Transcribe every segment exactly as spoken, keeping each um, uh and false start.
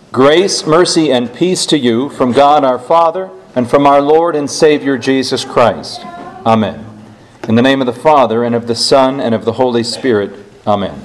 Grace, mercy, and peace to you from God our Father and from our Lord and Savior Jesus Christ. Amen. In the name of the Father, and of the Son, and of the Holy Spirit. Amen.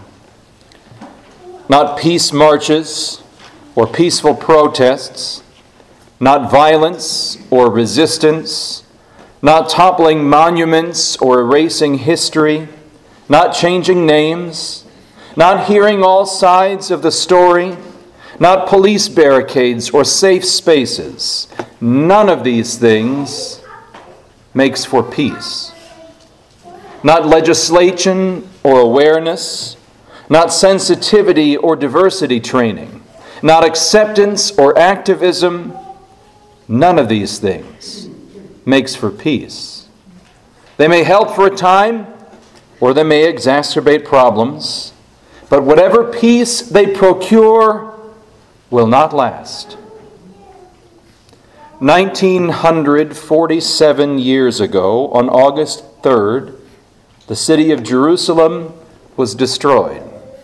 Not peace marches or peaceful protests, not violence or resistance, not toppling monuments or erasing history, not changing names, not hearing all sides of the story, not police barricades or safe spaces. None of these things makes for peace. Not legislation or awareness, not sensitivity or diversity training, not acceptance or activism. None of these things makes for peace. They may help for a time, or they may exacerbate problems, but whatever peace they procure will not last. nineteen forty-seven years ago, on August third, the city of Jerusalem was destroyed,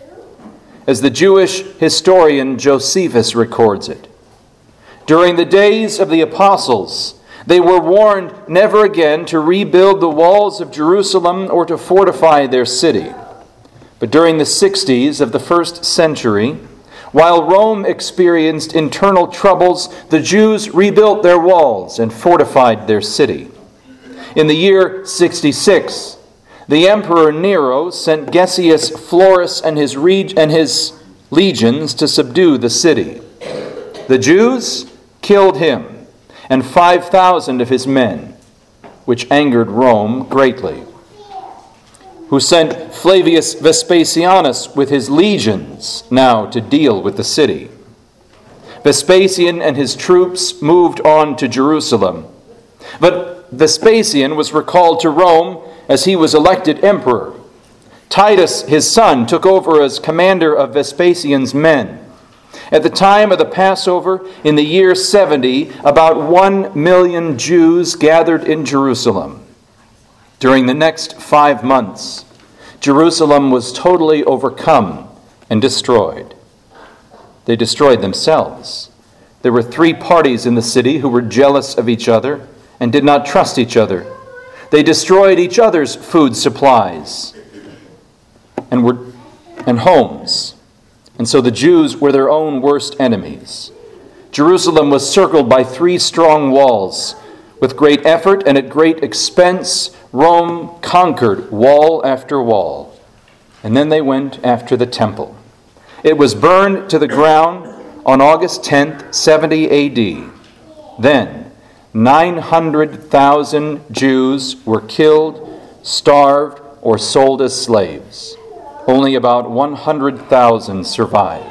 as the Jewish historian Josephus records it. During the days of the apostles, they were warned never again to rebuild the walls of Jerusalem or to fortify their city. But during the sixties of the first century, while Rome experienced internal troubles, the Jews rebuilt their walls and fortified their city. In the year sixty-six, the Emperor Nero sent Gessius Florus and his, reg- and his legions to subdue the city. The Jews killed him and five thousand of his men, which angered Rome greatly, who sent Flavius Vespasianus with his legions now to deal with the city. Vespasian and his troops moved on to Jerusalem. But Vespasian was recalled to Rome as he was elected emperor. Titus, his son, took over as commander of Vespasian's men. At the time of the Passover, in the year seventy, about one million Jews gathered in Jerusalem. During the next five months, Jerusalem was totally overcome and destroyed. They destroyed themselves. There were three parties in the city who were jealous of each other and did not trust each other. They destroyed each other's food supplies and were and homes. And so the Jews were their own worst enemies. Jerusalem was circled by three strong walls. With great effort and at great expense, Rome conquered wall after wall. And then they went after the temple. It was burned to the ground on August tenth, seventy A D. Then nine hundred thousand Jews were killed, starved, or sold as slaves. Only about one hundred thousand survived.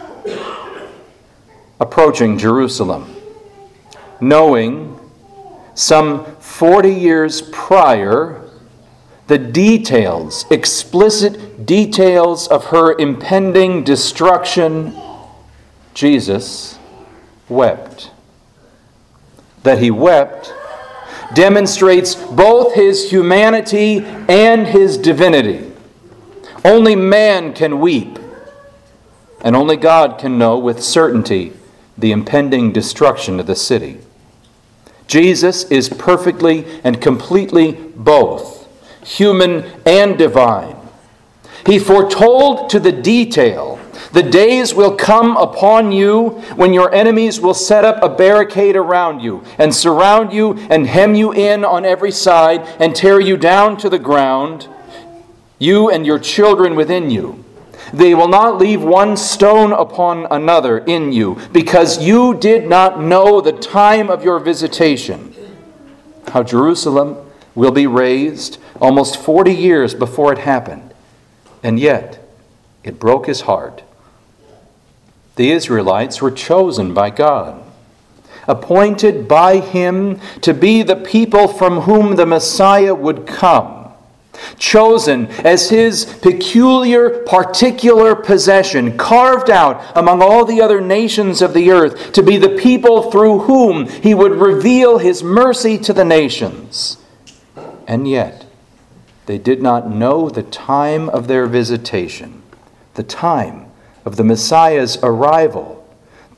Approaching Jerusalem, knowing some forty years prior the details, explicit details of her impending destruction, Jesus wept. That he wept demonstrates both his humanity and his divinity. Only man can weep, and only God can know with certainty the impending destruction of the city. Jesus is perfectly and completely both, human and divine. He foretold to the detail, the days will come upon you when your enemies will set up a barricade around you and surround you and hem you in on every side and tear you down to the ground, you and your children within you. They will not leave one stone upon another in you, because you did not know the time of your visitation. How Jerusalem will be razed almost forty years before it happened, and yet it broke his heart. The Israelites were chosen by God, appointed by him to be the people from whom the Messiah would come. Chosen as his peculiar, particular possession, carved out among all the other nations of the earth to be the people through whom he would reveal his mercy to the nations. And yet, they did not know the time of their visitation, the time of the Messiah's arrival,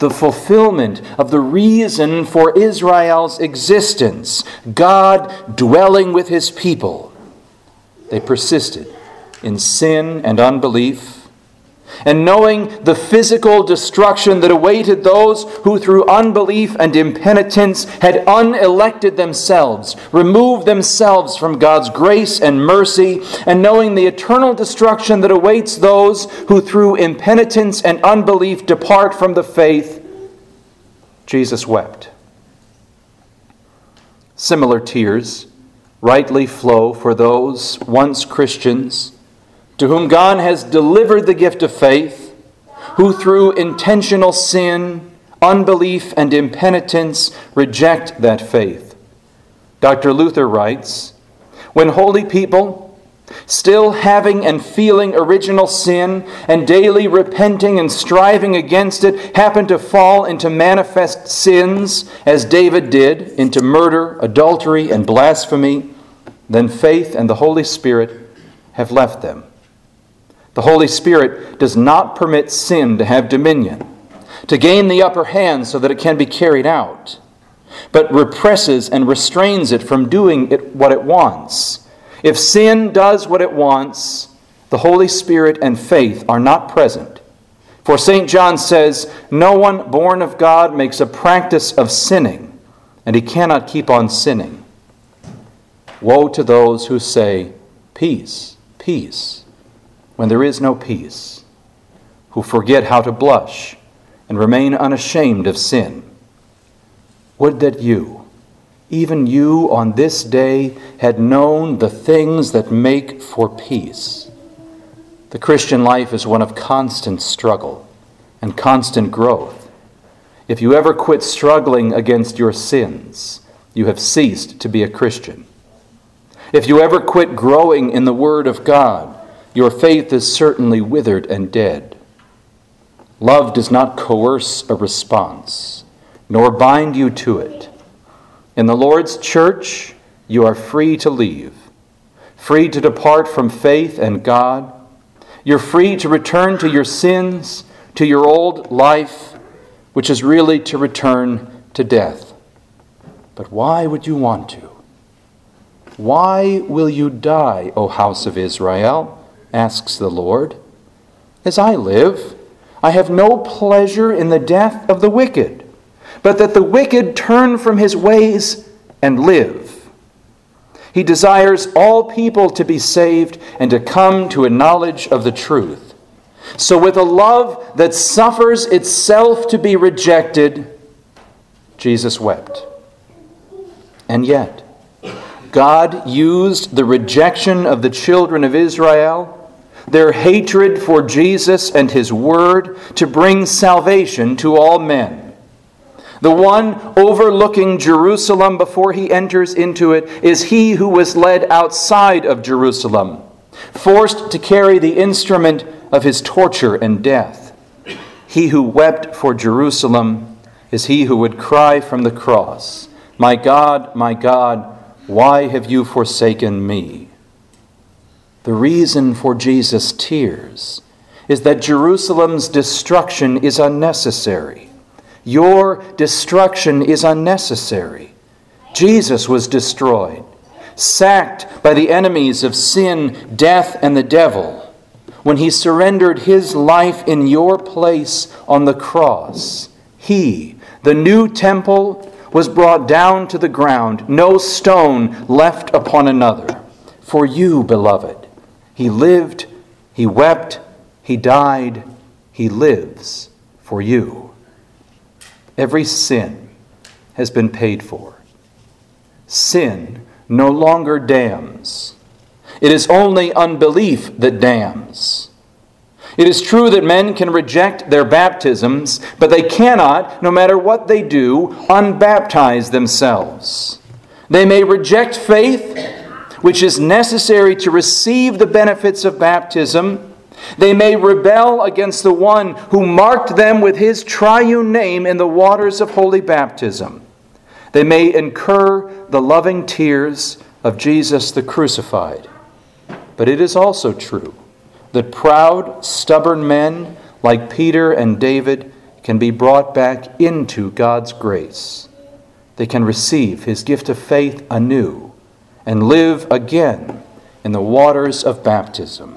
the fulfillment of the reason for Israel's existence, God dwelling with his people. They persisted in sin and unbelief, and knowing the physical destruction that awaited those who through unbelief and impenitence had unelected themselves, removed themselves from God's grace and mercy, and knowing the eternal destruction that awaits those who through impenitence and unbelief depart from the faith, Jesus wept. Similar tears rightly flow for those once Christians to whom God has delivered the gift of faith, who through intentional sin, unbelief, and impenitence reject that faith. Doctor Luther writes, "When holy people, still having and feeling original sin, and daily repenting and striving against it, happen to fall into manifest sins, as David did, into murder, adultery, and blasphemy, then faith and the Holy Spirit have left them. The Holy Spirit does not permit sin to have dominion, to gain the upper hand so that it can be carried out, but represses and restrains it from doing it what it wants. If sin does what it wants, the Holy Spirit and faith are not present. For Saint John says, 'No one born of God makes a practice of sinning, and he cannot keep on sinning.' Woe to those who say, 'Peace, peace,' when there is no peace, who forget how to blush and remain unashamed of sin. Would that you, even you on this day, had known the things that make for peace." The Christian life is one of constant struggle and constant growth. If you ever quit struggling against your sins, you have ceased to be a Christian. If you ever quit growing in the Word of God, your faith is certainly withered and dead. Love does not coerce a response, nor bind you to it. In the Lord's church, you are free to leave, free to depart from faith and God. You're free to return to your sins, to your old life, which is really to return to death. But why would you want to? Why will you die, O house of Israel? Asks the Lord. As I live, I have no pleasure in the death of the wicked, but that the wicked turn from his ways and live. He desires all people to be saved and to come to a knowledge of the truth. So with a love that suffers itself to be rejected, Jesus wept. And yet, God used the rejection of the children of Israel, their hatred for Jesus and his word, to bring salvation to all men. The one overlooking Jerusalem before he enters into it is he who was led outside of Jerusalem, forced to carry the instrument of his torture and death. He who wept for Jerusalem is he who would cry from the cross, "My God, my God, why have you forsaken me?" The reason for Jesus' tears is that Jerusalem's destruction is unnecessary. Your destruction is unnecessary. Jesus was destroyed, sacked by the enemies of sin, death, and the devil, when he surrendered his life in your place on the cross. He, the new temple, was brought down to the ground, no stone left upon another. For you, beloved, he lived, he wept, he died, he lives for you. Every sin has been paid for. Sin no longer damns. It is only unbelief that damns. It is true that men can reject their baptisms, but they cannot, no matter what they do, unbaptize themselves. They may reject faith, which is necessary to receive the benefits of baptism. They may rebel against the one who marked them with his triune name in the waters of holy baptism. They may incur the loving tears of Jesus the crucified. But it is also true that proud, stubborn men like Peter and David can be brought back into God's grace. They can receive his gift of faith anew and live again in the waters of baptism.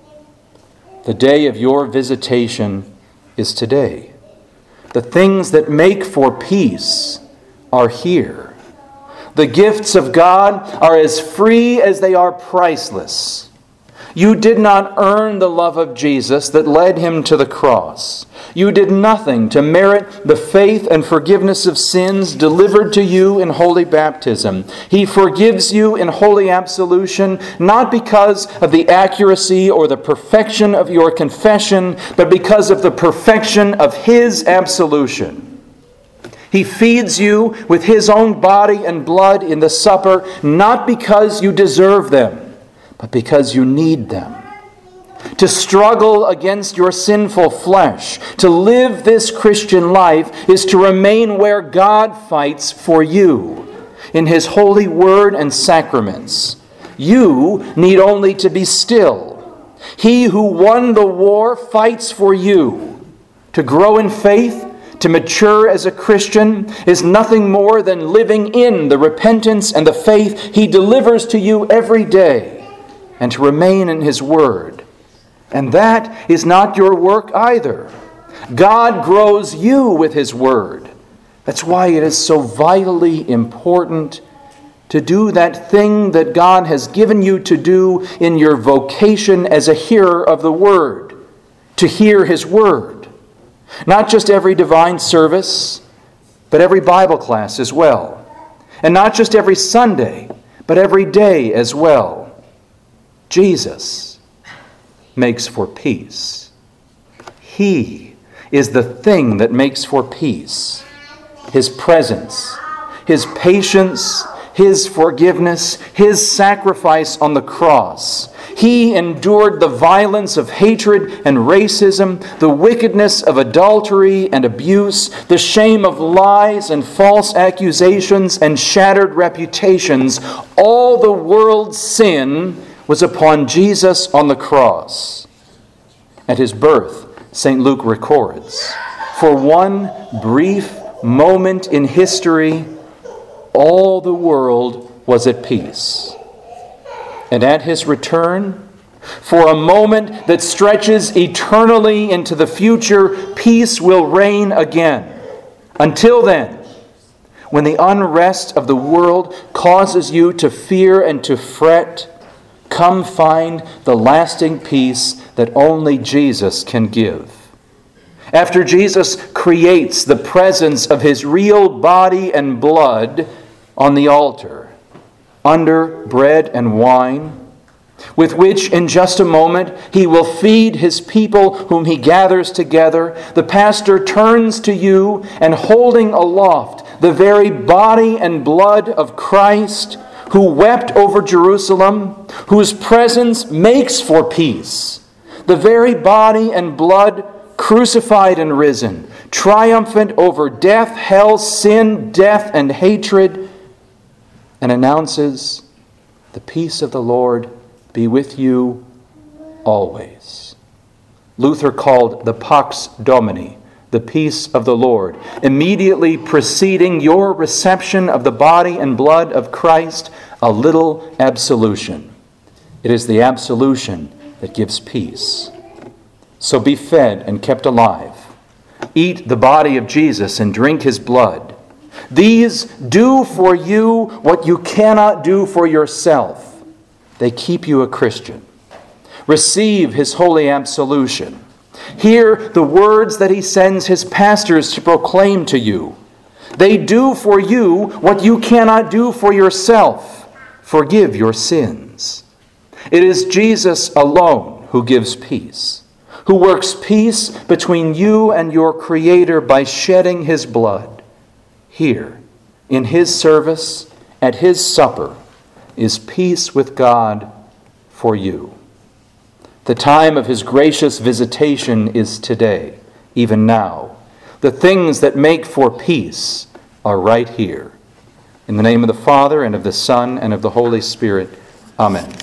The day of your visitation is today. The things that make for peace are here. The gifts of God are as free as they are priceless. You did not earn the love of Jesus that led him to the cross. You did nothing to merit the faith and forgiveness of sins delivered to you in holy baptism. He forgives you in holy absolution, not because of the accuracy or the perfection of your confession, but because of the perfection of his absolution. He feeds you with his own body and blood in the supper, not because you deserve them, but because you need them. To struggle against your sinful flesh, to live this Christian life, is to remain where God fights for you, in his holy word and sacraments. You need only to be still. He who won the war fights for you. To grow in faith, to mature as a Christian, is nothing more than living in the repentance and the faith he delivers to you every day, and to remain in his word. And that is not your work either. God grows you with his word. That's why it is so vitally important to do that thing that God has given you to do in your vocation as a hearer of the word, to hear his word. Not just every divine service, but every Bible class as well. And not just every Sunday, but every day as well. Jesus makes for peace. He is the thing that makes for peace. His presence, his patience, his forgiveness, his sacrifice on the cross. He endured the violence of hatred and racism, the wickedness of adultery and abuse, the shame of lies and false accusations and shattered reputations. All the world's sin was upon Jesus on the cross. At his birth, Saint Luke records, for one brief moment in history, all the world was at peace. And at his return, for a moment that stretches eternally into the future, peace will reign again. Until then, when the unrest of the world causes you to fear and to fret, come find the lasting peace that only Jesus can give. After Jesus creates the presence of his real body and blood on the altar, under bread and wine, with which in just a moment he will feed his people whom he gathers together, the pastor turns to you and, holding aloft the very body and blood of Christ, who wept over Jerusalem, whose presence makes for peace, the very body and blood crucified and risen, triumphant over death, hell, sin, death, and hatred, and announces, the peace of the Lord be with you always. Luther called the Pax Domini, the peace of the Lord, immediately preceding your reception of the body and blood of Christ, a little absolution. It is the absolution that gives peace. So be fed and kept alive. Eat the body of Jesus and drink his blood. These do for you what you cannot do for yourself. They keep you a Christian. Receive his holy absolution. Hear the words that he sends his pastors to proclaim to you. They do for you what you cannot do for yourself. Forgive your sins. It is Jesus alone who gives peace, who works peace between you and your Creator by shedding his blood. Here, in his service, at his supper, is peace with God for you. The time of his gracious visitation is today, even now. The things that make for peace are right here. In the name of the Father, and of the Son, and of the Holy Spirit. Amen.